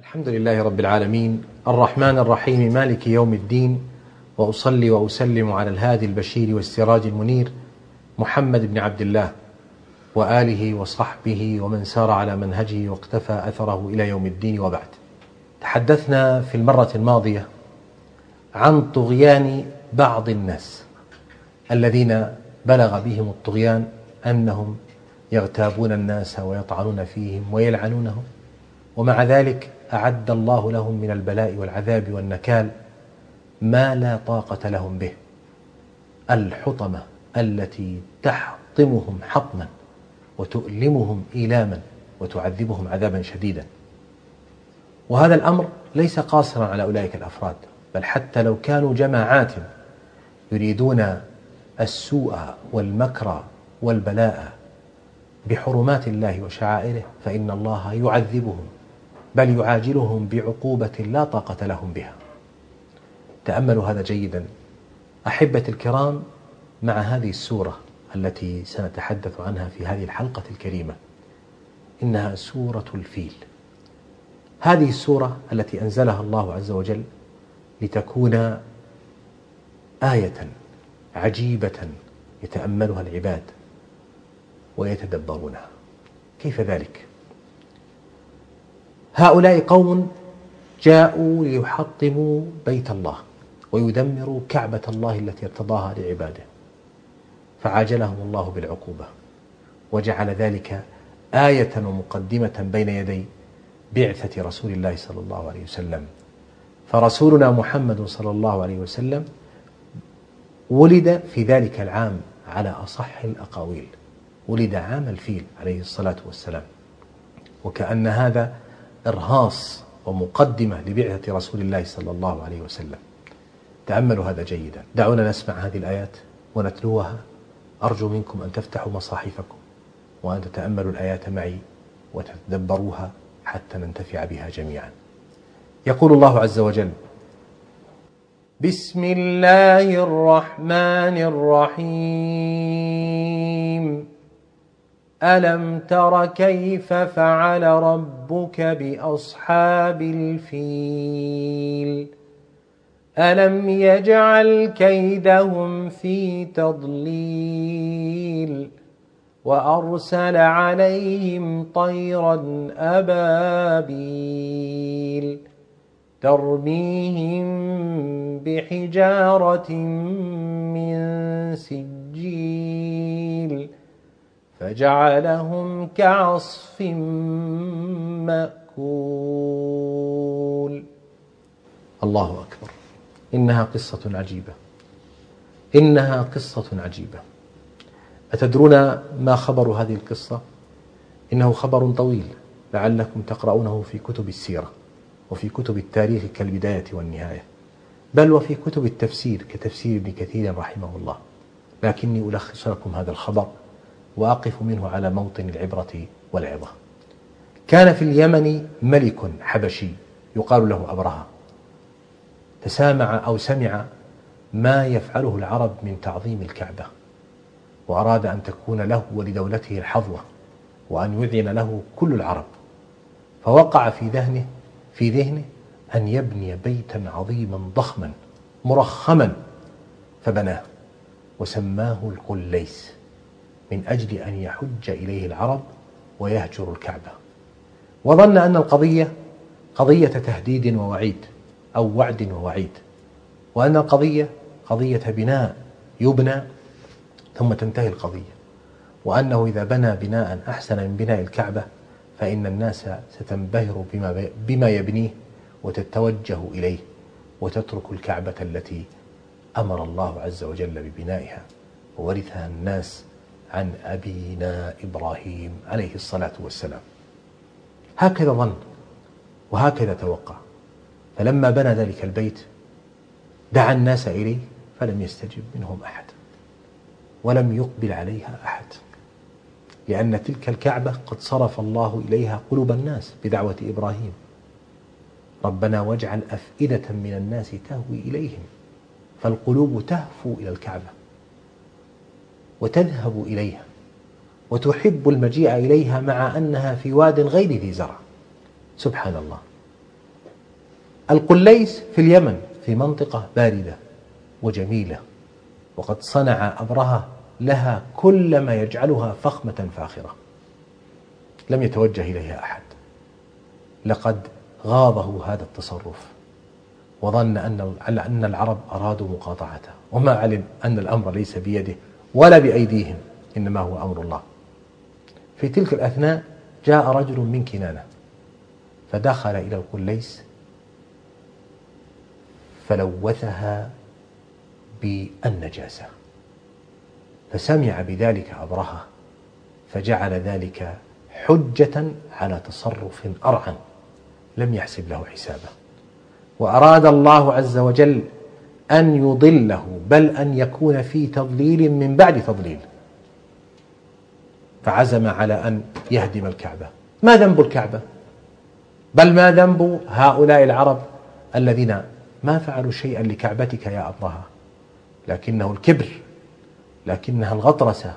الحمد لله رب العالمين الرحمن الرحيم مالك يوم الدين، وأصلي وأسلم على الهادي البشير والسراج المنير محمد بن عبد الله وآله وصحبه ومن سار على منهجه واقتفى أثره إلى يوم الدين، وبعد. تحدثنا في المرة الماضية عن طغيان بعض الناس الذين بلغ بهم الطغيان أنهم يغتابون الناس ويطعنون فيهم ويلعنونهم، ومع ذلك أعد الله لهم من البلاء والعذاب والنكال ما لا طاقة لهم به، الحطمة التي تحطمهم حطما وتؤلمهم إيلاما وتعذبهم عذابا شديدا. وهذا الأمر ليس قاصرا على أولئك الأفراد، بل حتى لو كانوا جماعات يريدون السوء والمكر والبلاء بحرمات الله وشعائره، فإن الله يعذبهم بل يعاجلهم بعقوبة لا طاقة لهم بها. تأملوا هذا جيدا أحبتي الكرام مع هذه السورة التي سنتحدث عنها في هذه الحلقة الكريمة، إنها سورة الفيل. هذه السورة التي أنزلها الله عز وجل لتكون آية عجيبة يتأملها العباد ويتدبرونها. كيف ذلك؟ هؤلاء قوم جاءوا ليحطموا بيت الله ويدمروا كعبة الله التي ارتضاها لعباده، فعاجلهم الله بالعقوبة وجعل ذلك آية ومقدمة بين يدي بعثة رسول الله صلى الله عليه وسلم. فرسولنا محمد صلى الله عليه وسلم ولد في ذلك العام على أصح الأقاويل، ولد عام الفيل عليه الصلاة والسلام، وكأن هذا إرهاص ومقدمة لبعثة رسول الله صلى الله عليه وسلم. تأملوا هذا جيدا. دعونا نسمع هذه الآيات ونتلوها. أرجو منكم أن تفتحوا مصاحفكم وأن تتأملوا الآيات معي وتتدبروها حتى ننتفع بها جميعا. يقول الله عز وجل: بسم الله الرحمن الرحيم. ألم تر كيف فعل ربك بأصحاب الفيل؟ ألم يجعل كيدهم في تضليل وأرسل عليهم طيرا أبابيل ترميهم بحجارة من سجيل فجعلهم كعصف مأكول. الله أكبر. إنها قصة عجيبة، إنها قصة عجيبة. أتدرون ما خبر هذه القصة؟ إنه خبر طويل لعلكم تقرؤونه في كتب السيرة وفي كتب التاريخ كالبداية والنهاية، بل وفي كتب التفسير كتفسير ابن كثير رحمه الله، لكني ألخص لكم هذا الخبر وأقف منه على موطن العبرة والعظة. كان في اليمن ملك حبشي يقال له أبرهة، تسامع أو سمع ما يفعله العرب من تعظيم الكعبة، وأراد أن تكون له ولدولته الحظوة وأن يذعن له كل العرب، فوقع في ذهنه أن يبني بيتا عظيما ضخما مرخما، فبناه وسماه القليس من أجل أن يحج إليه العرب ويهجر الكعبة، وظن أن القضية قضية تهديد ووعيد أو وعد ووعيد، وأن القضية قضية بناء يبنى ثم تنتهي القضية، وأنه إذا بنى بناء أحسن من بناء الكعبة فإن الناس ستنبهر بما يبنيه وتتوجه إليه وتترك الكعبة التي أمر الله عز وجل ببنائها وورثها الناس عن أبينا إبراهيم عليه الصلاة والسلام. هكذا ظن وهكذا توقع. فلما بنى ذلك البيت دعا الناس إليه فلم يستجب منهم أحد ولم يقبل عليها أحد، لأن تلك الكعبة قد صرف الله إليها قلوب الناس بدعوة إبراهيم: ربنا واجعل أفئدة من الناس تهوي إليهم. فالقلوب تهفو إلى الكعبة وتذهب إليها وتحب المجيء إليها مع أنها في واد غير ذي زرع. سبحان الله. القليس في اليمن في منطقة باردة وجميلة، وقد صنع أبرهة لها كل ما يجعلها فخمة فاخرة، لم يتوجه إليها أحد. لقد غاضه هذا التصرف وظن أن العرب أرادوا مقاطعته، وما علم أن الأمر ليس بيده ولا بأيديهم، إنما هو أمر الله. في تلك الأثناء جاء رجل من كنانة فدخل إلى القليس فلوثها بالنجاسة، فسمع بذلك أبرهة فجعل ذلك حجة على تصرف أرعن لم يحسب له حسابه، وأراد الله عز وجل أن يضله، بل أن يكون في تضليل من بعد تضليل، فعزم على أن يهدم الكعبة. ما ذنب الكعبة؟ بل ما ذنب هؤلاء العرب الذين ما فعلوا شيئا لكعبتك يا أبرهة، لكنه الكبر، لكنها الغطرسة،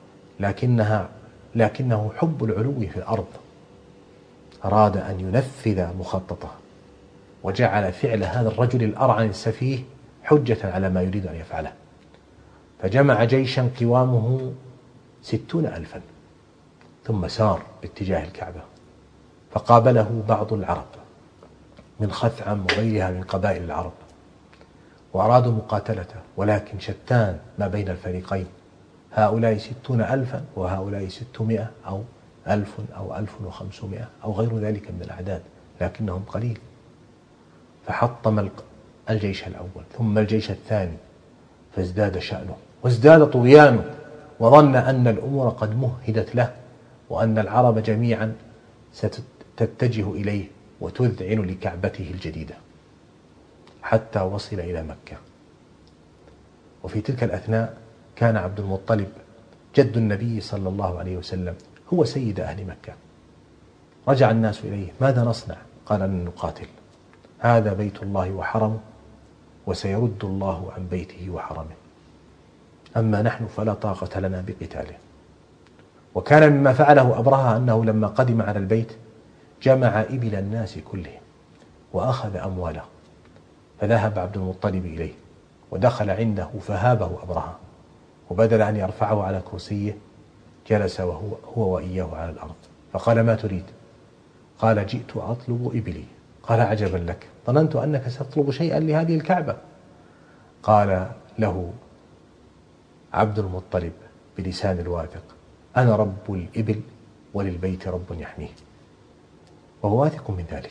لكنه حب العلو في الأرض. أراد أن ينفذ مخططه وجعل فعل هذا الرجل الأرعن السفيه حجة على ما يريد أن يفعله، فجمع جيشا قوامه 60,000 ثم سار باتجاه الكعبة، فقابله بعض العرب من خثعم وغيرها من قبائل العرب وأرادوا مقاتلته، ولكن شتان ما بين الفريقين، هؤلاء 60,000 وهؤلاء 600 أو 1000 أو 1500 أو غير ذلك من الأعداد، لكنهم قليل. فحطم الجيش الأول ثم الجيش الثاني، فازداد شأنه وازداد طغيانه، وظن أن الأمور قد مهدت له، وأن العرب جميعا ستتجه إليه وتذعن لكعبته الجديدة، حتى وصل إلى مكة. وفي تلك الأثناء كان عبد المطلب جد النبي صلى الله عليه وسلم هو سيد أهل مكة. رجع الناس إليه: ماذا نصنع؟ قال: لن نقاتل، هذا بيت الله وحرمه، وسيرد الله عن بيته وحرمه، أما نحن فلا طاقة لنا بقتاله. وكان مما فعله أبرهة أنه لما قدم على البيت جمع إبل الناس كلهم وأخذ أمواله، فذهب عبد المطلب إليه ودخل عنده فهابه أبرهة، وبدل أن يرفعه على كرسيه جلس هو وإياه على الأرض، فقال: ما تريد؟ قال: جئت أطلب إبلي. قال: عجبا لك، ظننت أنك ستطلب شيئا لهذه الكعبة. قال له عبد المطلب بلسان الواثق: أنا رب الإبل وللبيت رب يحميه، وهو واثق من ذلك.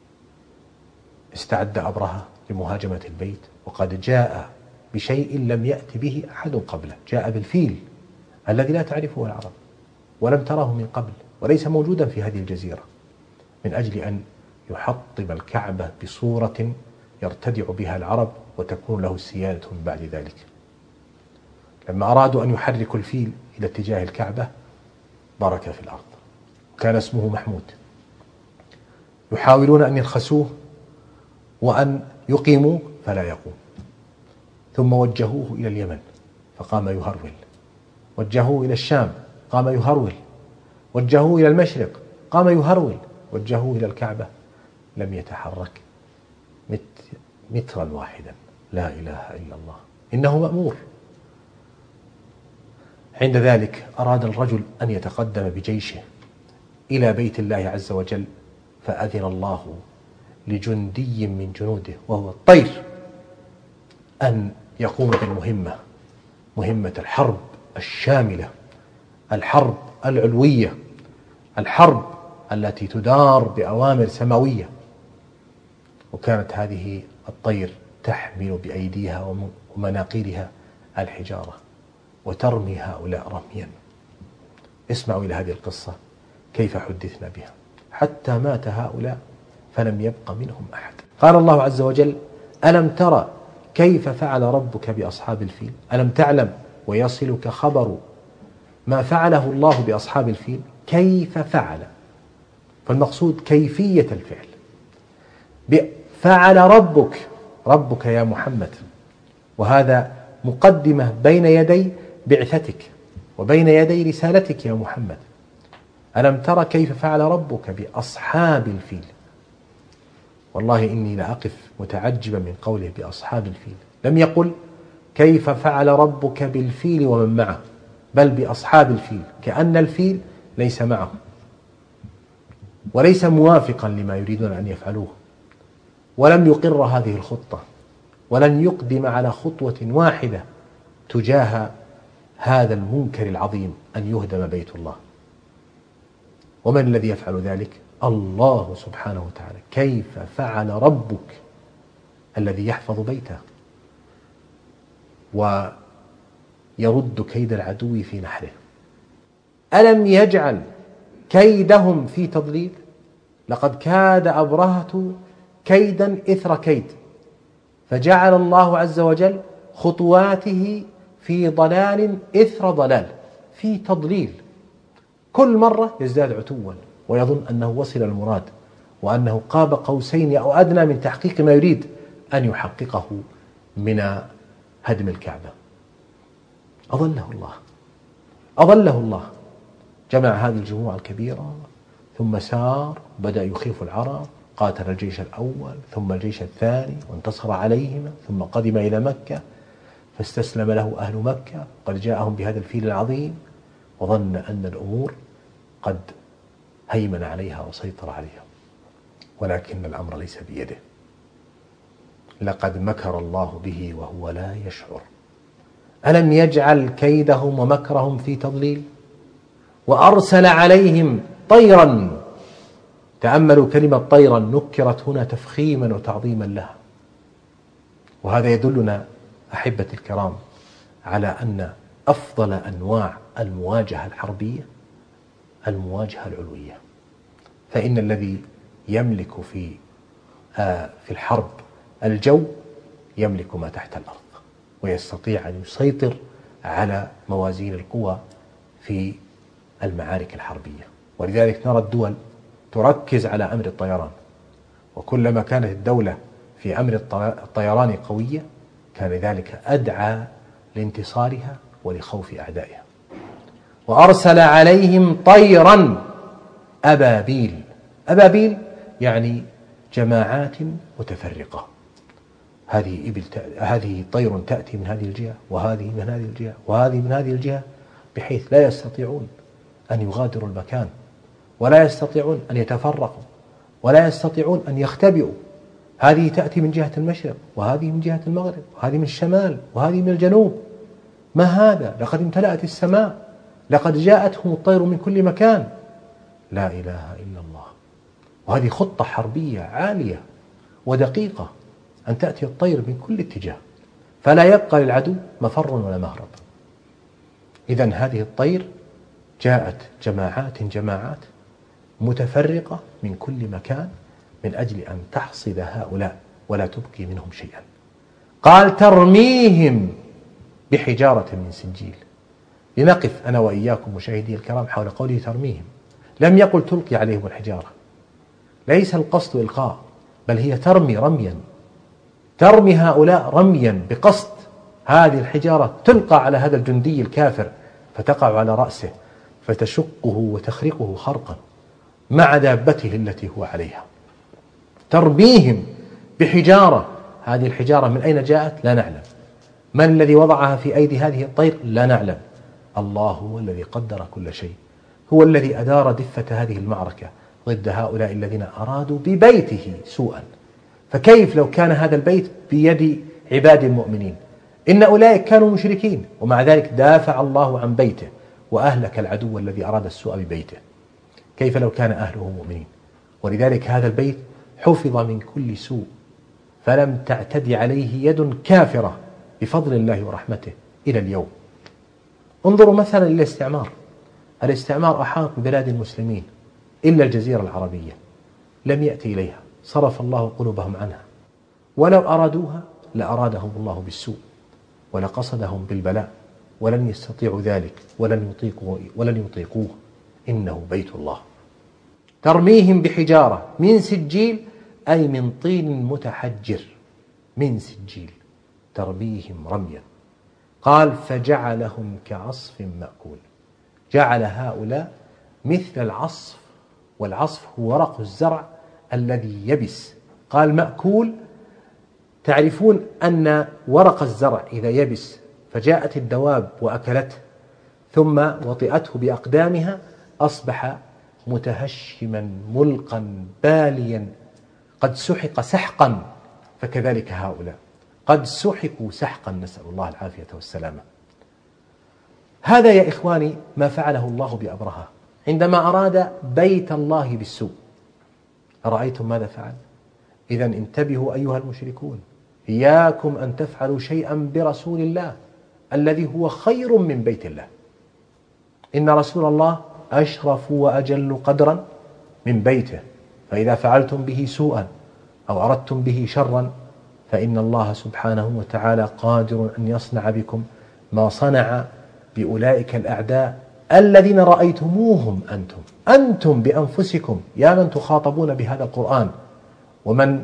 استعد أبرهة لمهاجمة البيت، وقد جاء بشيء لم يأت به أحد قبله، جاء بالفيل الذي لا تعرفه العرب ولم تره من قبل وليس موجودا في هذه الجزيرة، من أجل أن يحطم الكعبة بصورة يرتدع بها العرب وتكون له السيادة من بعد ذلك. لما أرادوا أن يحركوا الفيل إلى اتجاه الكعبة برك في الأرض، كان اسمه محمود، يحاولون أن يرخسوه وأن يقيموه فلا يقوم، ثم وجهوه إلى اليمن فقام يهرول، وجهوه إلى الشام قام يهرول، وجهوه إلى المشرق قام يهرول، وجهوه إلى الكعبة لم يتحرك مترا واحدا. لا إله إلا الله، إنه مأمور. عند ذلك أراد الرجل أن يتقدم بجيشه إلى بيت الله عز وجل، فأذن الله لجندي من جنوده وهو الطير أن يقوم بالمهمة، مهمة الحرب الشاملة، الحرب العلوية، الحرب التي تدار بأوامر سماوية. وكانت هذه الطير تحمل بأيديها ومناقيرها الحجارة وترمي هؤلاء رميا. اسمعوا إلى هذه القصة كيف حدثنا بها، حتى مات هؤلاء فلم يبق منهم أحد. قال الله عز وجل: ألم ترى كيف فعل ربك بأصحاب الفيل؟ ألم تعلم ويصلك خبر ما فعله الله بأصحاب الفيل؟ كيف فعل، فالمقصود كيفية الفعل. فعل ربك يا محمد، وهذا مقدمة بين يدي بعثتك وبين يدي رسالتك يا محمد. ألم ترى كيف فعل ربك بأصحاب الفيل؟ والله إني لأقف متعجبا من قوله بأصحاب الفيل. لم يقل كيف فعل ربك بالفيل ومن معه، بل بأصحاب الفيل، كأن الفيل ليس معه وليس موافقا لما يريدون أن يفعلوه، ولم يقر هذه الخطة، ولن يقدم على خطوة واحدة تجاه هذا المنكر العظيم أن يهدم بيت الله. ومن الذي يفعل ذلك؟ الله سبحانه وتعالى. كيف فعل ربك الذي يحفظ بيته ويرد كيد العدو في نحره؟ ألم يجعل كيدهم في تضليل؟ لقد كاد أبرهة كيدا إثر كيد، فجعل الله عز وجل خطواته في ضلال إثر ضلال، في تضليل، كل مرة يزداد عتوا ويظن أنه وصل المراد، وأنه قاب قوسين أو أدنى من تحقيق ما يريد أن يحققه من هدم الكعبة. أضله الله. جمع هذه الجموع الكبيرة ثم سار، بدأ يخيف العرب، قاتل الجيش الأول ثم الجيش الثاني وانتصر عليهما، ثم قدم إلى مكة فاستسلم له أهل مكة، قد جاءهم بهذا الفيل العظيم، وظن أن الأمور قد هيمن عليها وسيطر عليها، ولكن الأمر ليس بيده. لقد مكر الله به وهو لا يشعر. ألم يجعل كيدهم ومكرهم في تضليل؟ وأرسل عليهم طيرا. تأملوا كلمة طيرا نكرت هنا تفخيما وتعظيما لها، وهذا يدلنا أحبة الكرام على أن أفضل أنواع المواجهة الحربية المواجهة العلوية. فإن الذي يملك في الحرب الجو يملك ما تحت الأرض، ويستطيع أن يسيطر على موازين القوى في المعارك الحربية. ولذلك نرى الدول تركز على أمر الطيران، وكلما كانت الدولة في أمر الطيران قوية كان ذلك أدعى لانتصارها ولخوف أعدائها. وأرسل عليهم طيرا أبابيل. أبابيل يعني جماعات متفرقة، هذه طير تأتي من هذه الجهة وهذه من هذه الجهة وهذه من هذه الجهة، بحيث لا يستطيعون أن يغادروا المكان، ولا يستطيعون أن يتفرقوا، ولا يستطيعون أن يختبئوا. هذه تأتي من جهة المشرق، وهذه من جهة المغرب، وهذه من الشمال، وهذه من الجنوب. ما هذا؟ لقد امتلأت السماء، لقد جاءتهم الطير من كل مكان. لا إله إلا الله. وهذه خطة حربية عالية ودقيقة، أن تأتي الطير من كل اتجاه، فلا يبقى للعدو مفر ولا مهرب. إذن هذه الطير جاءت جماعات متفرقة من كل مكان من أجل أن تحصد هؤلاء ولا تبقي منهم شيئا. قال ترميهم بحجارة من سجيل. لنقف أنا وإياكم مشاهدي الكرام حول قوله ترميهم. لم يقل تلقي عليهم الحجارة، ليس القصد إلقاء، بل هي ترمي هؤلاء رميا بقصد. هذه الحجارة تلقى على هذا الجندي الكافر فتقع على رأسه فتشقه وتخرقه خرقا مع دابته التي هو عليها. ترميهم بحجارة. هذه الحجارة من أين جاءت؟ لا نعلم. من الذي وضعها في أيدي هذه الطير؟ لا نعلم. الله هو الذي قدر كل شيء، هو الذي أدار دفة هذه المعركة ضد هؤلاء الذين أرادوا ببيته سوءا. فكيف لو كان هذا البيت بيد عباد المؤمنين؟ إن أولئك كانوا مشركين، ومع ذلك دافع الله عن بيته وأهلك العدو الذي أراد السوء ببيته. كيف لو كان أهله مؤمنين؟ ولذلك هذا البيت حفظ من كل سوء، فلم تعتدي عليه يد كافرة بفضل الله ورحمته إلى اليوم. انظروا مثلا الاستعمار أحاط ببلاد المسلمين إلا الجزيرة العربية، لم يأتي إليها، صرف الله قلوبهم عنها، ولو أرادوها لأرادهم الله بالسوء ولقصدهم بالبلاء، ولن يستطيعوا ذلك ولن يطيقوه. إنه بيت الله. ترميهم بحجارة من سجيل، أي من طين متحجر، من سجيل ترميهم رميا. قال فجعلهم كعصف مأكول. جعل هؤلاء مثل العصف، والعصف هو ورق الزرع الذي يبس قال مأكول. تعرفون أن ورق الزرع إذا يبس فجاءت الدواب وأكلته ثم وطئته بأقدامها أصبح متهشما ملقا باليا قد سحق سحقا، فكذلك هؤلاء قد سحقوا سحقا، نسأل الله العافية والسلامة. هذا يا إخواني ما فعله الله بأبرهة عندما أراد بيت الله بالسوء. أرأيتم ماذا فعل؟ إذن انتبهوا أيها المشركون، إياكم أن تفعلوا شيئا برسول الله الذي هو خير من بيت الله. إن رسول الله أشرف وأجل قدرا من بيته، فإذا فعلتم به سوءا أو أردتم به شرا فإن الله سبحانه وتعالى قادر أن يصنع بكم ما صنع بأولئك الأعداء الذين رأيتموهم أنتم بأنفسكم يا من تخاطبون بهذا القرآن ومن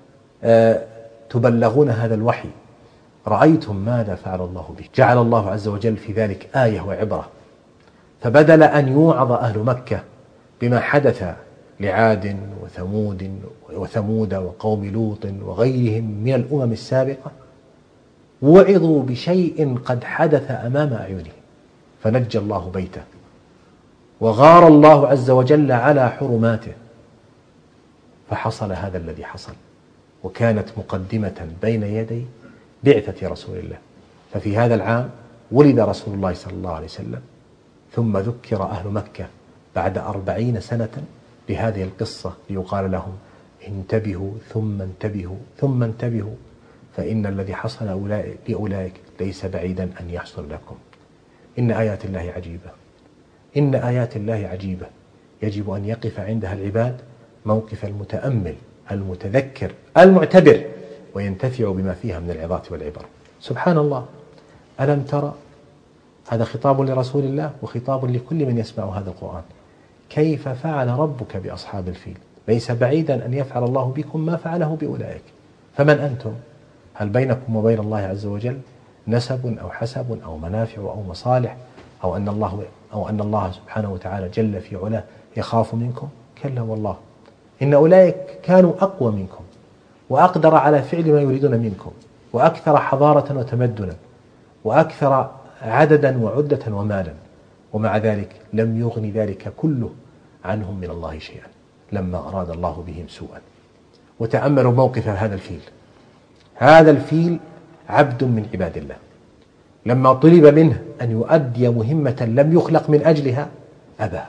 تبلغون هذا الوحي. رأيتم ماذا فعل الله به. جعل الله عز وجل في ذلك آية وعبرة، فبدل أن يوعظ أهل مكة بما حدث لعاد وثمود وقوم لوط وغيرهم من الأمم السابقة، وعظوا بشيء قد حدث أمام أعينهم، فنجى الله بيته وغار الله عز وجل على حرماته، فحصل هذا الذي حصل، وكانت مقدمة بين يدي بعثة رسول الله. ففي هذا العام ولد رسول الله صلى الله عليه وسلم، ثم ذكر أهل مكة بعد 40 سنة بهذه القصة ليقال لهم انتبهوا ثم انتبهوا ثم انتبهوا، فإن الذي حصل لأولئك ليس بعيدا أن يحصل لكم. إن آيات الله عجيبة، إن آيات الله عجيبة، يجب أن يقف عندها العباد موقف المتأمل المتذكر المعتبر وينتفع بما فيها من العظات والعبر. سبحان الله، ألم ترى؟ هذا خطاب لرسول الله وخطاب لكل من يسمع هذا القرآن. كيف فعل ربك بأصحاب الفيل؟ ليس بعيدا أن يفعل الله بكم ما فعله بأولئك. فمن أنتم؟ هل بينكم وبين الله عز وجل نسب أو حسب أو منافع أو مصالح أو أن الله سبحانه وتعالى جل في علاه يخاف منكم؟ كلا والله، إن أولئك كانوا أقوى منكم وأقدر على فعل ما يريدون منكم وأكثر حضارة وتمدنا وأكثر عددا وعدة ومالا، ومع ذلك لم يغن ذلك كله عنهم من الله شيئا لما أراد الله بهم سوءا. وتأملوا موقف هذا الفيل. هذا الفيل عبد من عباد الله، لما طلب منه أن يؤدي مهمة لم يخلق من أجلها أبى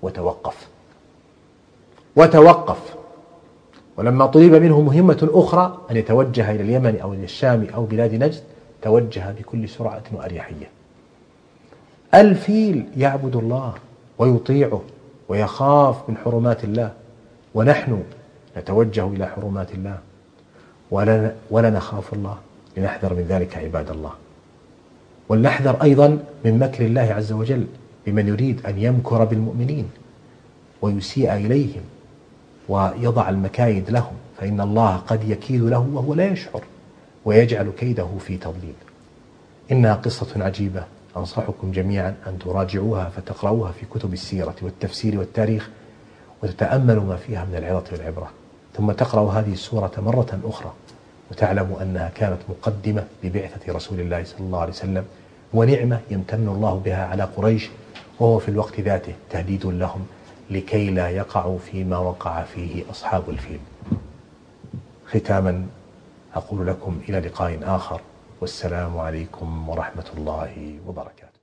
وتوقف. ولما طلب منه مهمة أخرى أن يتوجه إلى اليمن أو إلى الشام أو بلاد نجد توجه بكل سرعة وأريحية. الفيل يعبد الله ويطيعه ويخاف من حرمات الله، ونحن نتوجه إلى حرمات الله ولا نخاف الله. لنحذر من ذلك عباد الله، ولنحذر أيضا من مكر الله عز وجل بمن يريد أن يمكر بالمؤمنين ويسيء إليهم ويضع المكايد لهم، فإن الله قد يكيد له وهو لا يشعر ويجعل كيده في تضليل. إنها قصة عجيبة، أنصحكم جميعا أن تراجعوها فتقرؤوها في كتب السيرة والتفسير والتاريخ وتتأملوا ما فيها من العظة والعبرة، ثم تقرأوا هذه السورة مرة أخرى وتعلموا أنها كانت مقدمة لبعثة رسول الله صلى الله عليه وسلم، ونعمة يمتن الله بها على قريش، وهو في الوقت ذاته تهديد لهم لكي لا يقعوا فيما وقع فيه أصحاب الفيل. ختاما أقول لكم إلى لقاء آخر، والسلام عليكم ورحمة الله وبركاته.